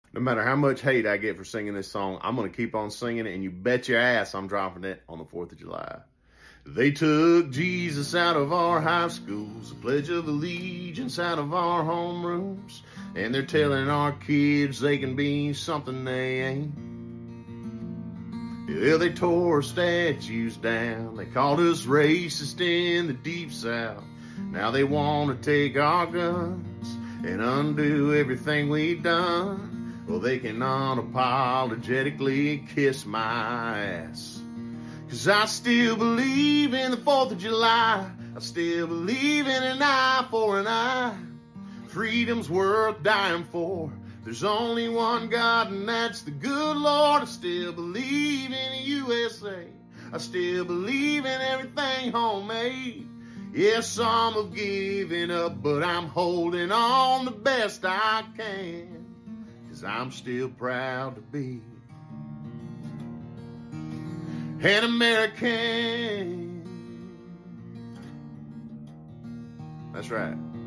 No matter how much hate I get for singing this song, I'm going to keep on singing it, and you bet your ass I'm dropping it on the 4th of July. They took Jesus out of our high schools, the Pledge of Allegiance out of our homerooms, and they're telling our kids they can be something they ain't. Yeah, they tore our statues down, they called us racist in the Deep South. Now they want to take our guns and undo everything we've done. Well, they can unapologetically kiss my ass. 'Cause I still believe in the 4th of July. I still believe in an eye for an eye. Freedom's worth dying for. There's only one God, and that's the good Lord. I still believe in the USA. I still believe in everything homemade. Yes, some have given up, but I'm holding on the best I can. 'Cause I'm still proud to be an American. That's right.